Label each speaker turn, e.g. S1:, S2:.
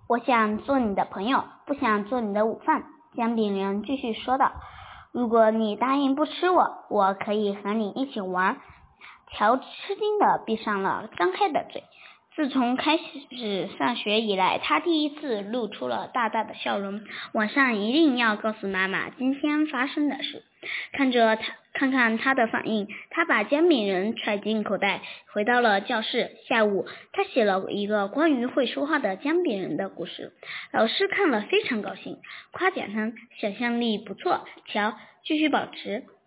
S1: 我想做你的朋友，不想做你的午饭。姜饼人继续说道，如果你答应不吃我，我可以和你一起玩。乔吃惊地闭上了张开的嘴。自从开始上学以来，他第一次露出了大大的笑容。晚上一定要告诉妈妈今天发生的事。看看他的反应，他把姜饼人揣进口袋，回到了教室。下午，他写了一个关于会说话的姜饼人的故事。老师看了非常高兴，夸奖他想象力不错，乔，继续保持。